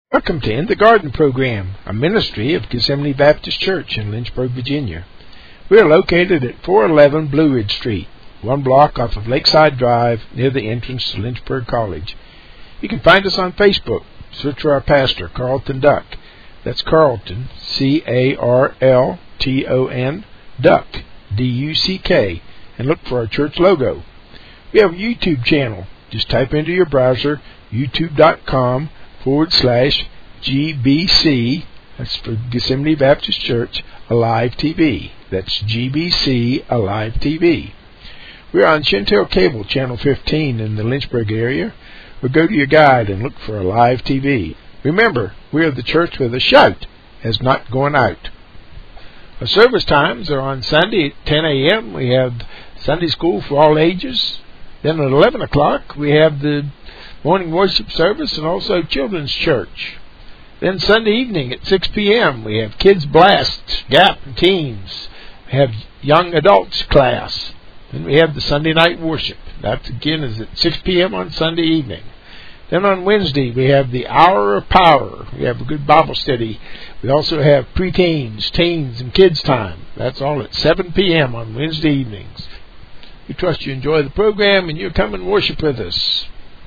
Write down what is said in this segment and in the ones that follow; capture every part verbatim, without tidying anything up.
Welcome to In the Garden Program, a ministry of Gethsemane Baptist Church in Lynchburg, Virginia. We are located at four eleven Blue Ridge Street, one block off of Lakeside Drive near the entrance to Lynchburg College. You can find us on Facebook. Search for our pastor, Carlton Duck. That's Carlton, C A R L T O N, Duck, D U C K, and look for our church logo. We have a YouTube channel. Just type into your browser youtube.com forward slash GBC, that's for Gethsemane Baptist Church, Alive T V. That's G B C Alive T V. We're on Chantel Cable, Channel fifteen in the Lynchburg area, or go to your guide and look for Alive T V. Remember, we are the church where the shout has not gone out. Our service times are on Sunday at ten a.m. We have Sunday school for all ages. Then at eleven o'clock, we have the morning worship service and also children's church. Then Sunday evening at six p.m. we have Kids Blast, Gap, and Teens. We have Young Adults class. Then we have the Sunday night worship. That again is at six p.m. on Sunday evening. Then on Wednesday we have the Hour of Power. We have a good Bible study. We also have preteens, teens, and kids time. That's all at seven p.m. on Wednesday evenings. We trust you enjoy the program and you'll come and worship with us.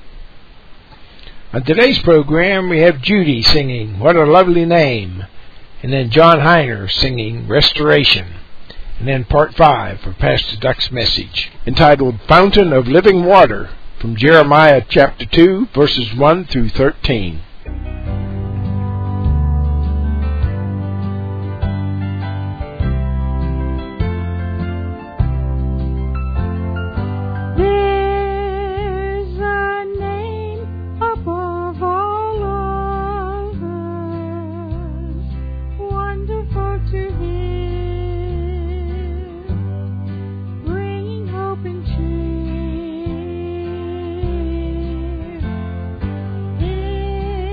On today's program, we have Judy singing What a Lovely Name, and then John Heiner singing Restoration, and then part five for Pastor Duck's message, entitled Fountain of Living Water, from Jeremiah chapter two, verses one through thirteen. Yeah.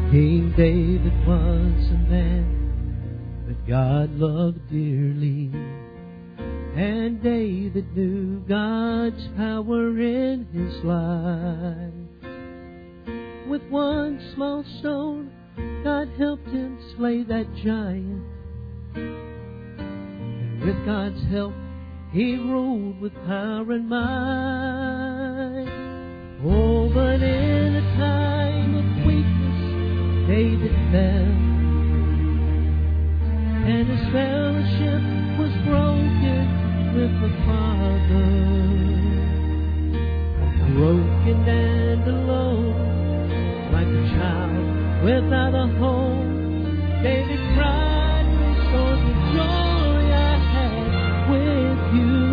King David was a man that God loved dearly, and David knew God's power in his life. With one small stone, God helped him slay that giant, and with God's help, he ruled with power and might. Oh, but in a time of weakness, David fell, and his fellowship was broken with the Father. Broken and alone, like a child without a home, David cried, restore the joy I had with you.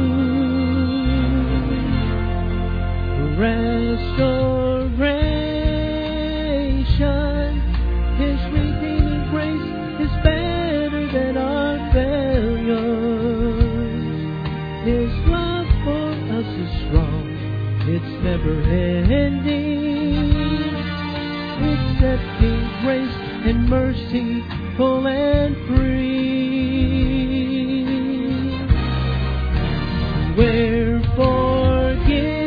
Restoration, His redeeming grace is better than our failures. His love for us is strong, it's never ending. Accepting grace and mercy, full and free. We're forgiven.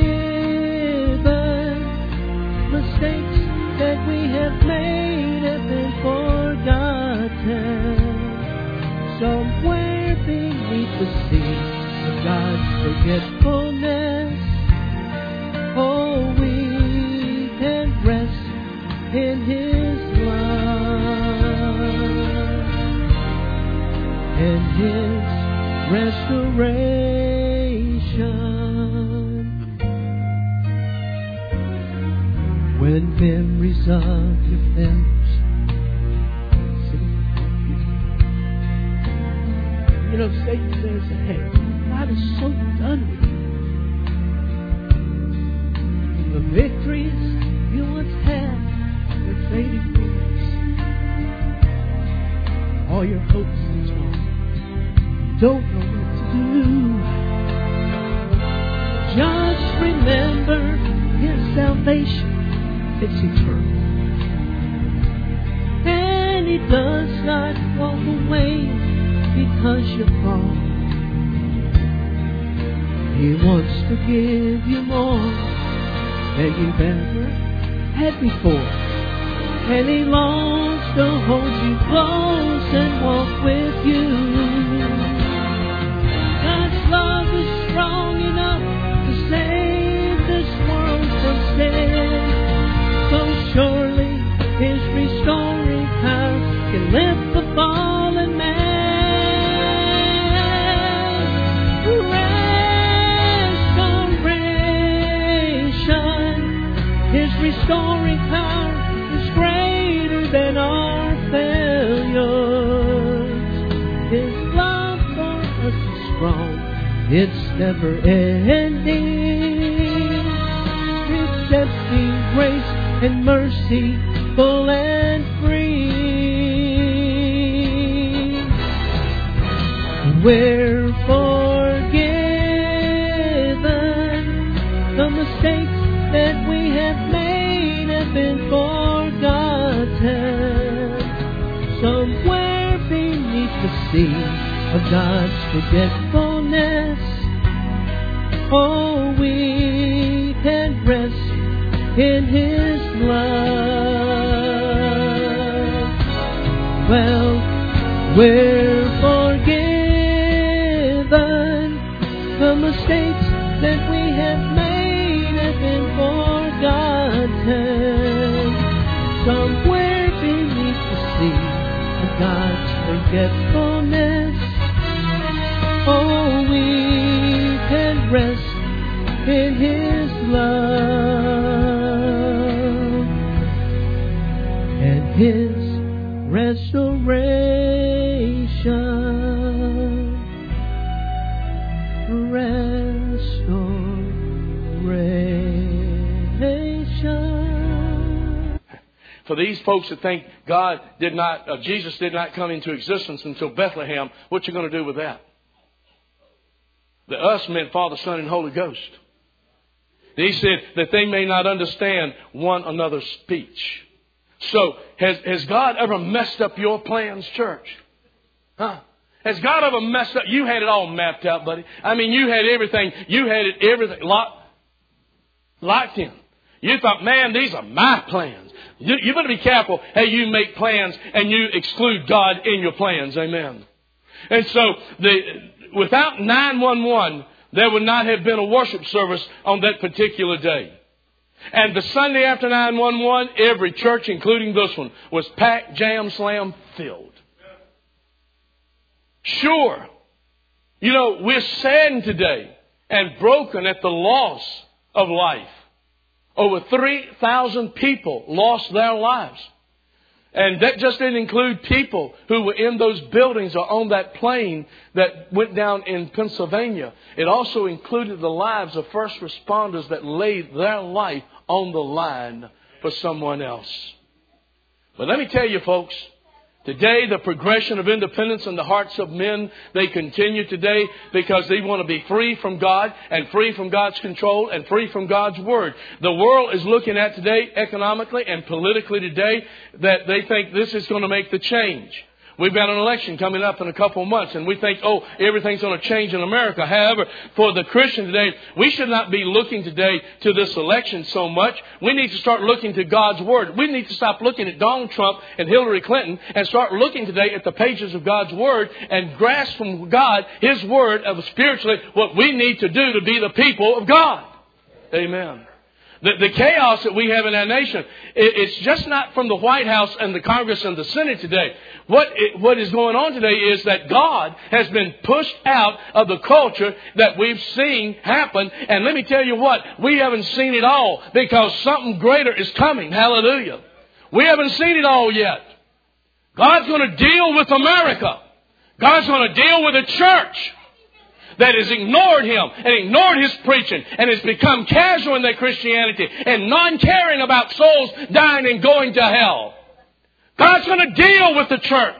Mistakes that we have made have been forgotten. Somewhere beneath the sea of God's forgetfulness, oh, we can rest in His love and His restoration. When memories of your failures, you know, Satan says, hey, God is so done with you. The victories you once had, they're fading fools. All your hopes is gone. You don't know what to do. Just remember His salvation. It's eternal. And He does not walk away because you fall. He wants to give you more than you've ever had before. And He longs to hold you close and walk with you. God's love is strong enough to save this world from sin. So surely His restoring power can lift the fallen man. Restoration, His restoring power is greater than our failures. His love for us is strong, it's never ending. Accepting grace and mercy, full and free. We're forgiven. The mistakes that we have made have been forgotten. Somewhere beneath the sea of God's forgetfulness, oh, we can rest in His love. Well, we're forgiven. The mistakes that we have made have been forgotten. Somewhere beneath the sea of God's forgetfulness, oh, we can rest in His love and His restoration. Restoration. For these folks that think God did not, uh, Jesus did not come into existence until Bethlehem, what you going to do with that? The us meant Father, Son, and Holy Ghost. He said that they may not understand one another's speech. So, has, has God ever messed up your plans, church? Huh? Has God ever messed up? You had it all mapped out, buddy. I mean, you had everything. You had it, everything locked, locked in. You thought, man, these are my plans. You, you better be careful how you make plans and you exclude God in your plans. Amen. And so, the, without nine one one, there would not have been a worship service on that particular day. And the Sunday after nine one one, every church, including this one, was packed, jam, slam, filled. Sure, you know, we're saddened today and broken at the loss of life. Over three thousand people lost their lives. And that just didn't include people who were in those buildings or on that plane that went down in Pennsylvania. It also included the lives of first responders that laid their life on the line for someone else. But let me tell you, folks, today the progression of independence in the hearts of men, they continue today because they want to be free from God and free from God's control and free from God's Word. The world is looking at today economically and politically today that they think this is going to make the change. We've got an election coming up in a couple of months, and we think, oh, everything's going to change in America. However, for the Christian today, we should not be looking today to this election so much. We need to start looking to God's Word. We need to stop looking at Donald Trump and Hillary Clinton and start looking today at the pages of God's Word and grasp from God His Word of spiritually what we need to do to be the people of God. Amen. The, the chaos that we have in our nation, it, it's just not from the White House and the Congress and the Senate today. What it, what is going on today is that God has been pushed out of the culture that we've seen happen. And let me tell you what, we haven't seen it all because something greater is coming. Hallelujah. We haven't seen it all yet. God's going to deal with America. God's going to deal with the church that has ignored Him and ignored His preaching and has become casual in their Christianity and non-caring about souls dying and going to hell. God's going to deal with the church,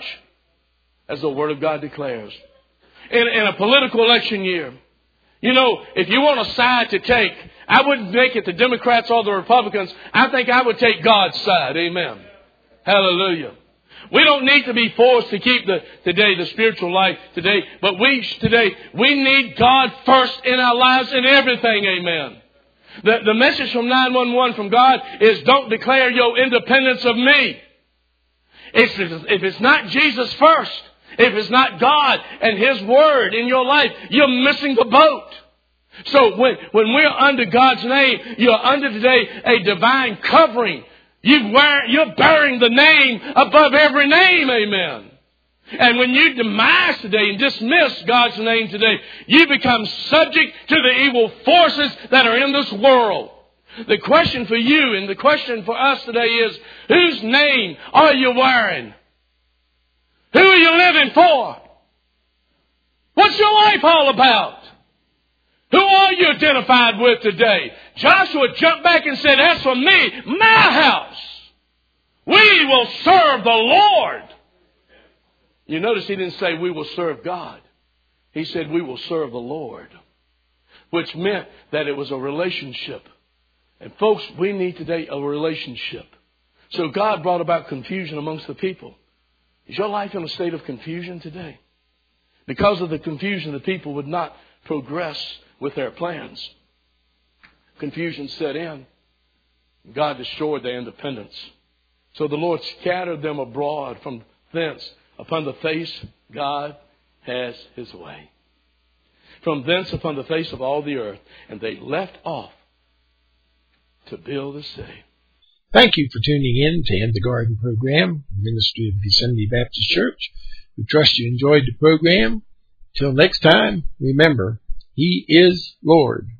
as the Word of God declares. In, in a political election year, you know, if you want a side to take, I wouldn't make it the Democrats or the Republicans. I think I would take God's side. Amen. Hallelujah. We don't need to be forced to keep the today the spiritual life today, but we today we need God first in our lives in everything. Amen. The the message from nine one one from God is don't declare your independence of me. It's, if it's not Jesus first, if it's not God and His Word in your life, you're missing the boat. So when when we're under God's name, you're under today a divine covering. You wear, you're bearing the name above every name, amen. And when you demise today and dismiss God's name today, you become subject to the evil forces that are in this world. The question for you and the question for us today is, whose name are you wearing? Who are you living for? What's your life all about? Who are you identified with today? Joshua jumped back and said, as for me, my house, we will serve the Lord. You notice he didn't say we will serve God. He said we will serve the Lord, which meant that it was a relationship. And folks, we need today a relationship. So God brought about confusion amongst the people. Is your life in a state of confusion today? Because of the confusion, the people would not progress with their plans. Confusion set in. God destroyed their independence. So the Lord scattered them abroad from thence. Upon the face, God has His way. From thence upon the face of all the earth. And they left off to build a city. Thank you for tuning in to In the Garden program, Ministry of Gethsemane Baptist Church. We trust you enjoyed the program. Till next time, remember, He is Lord.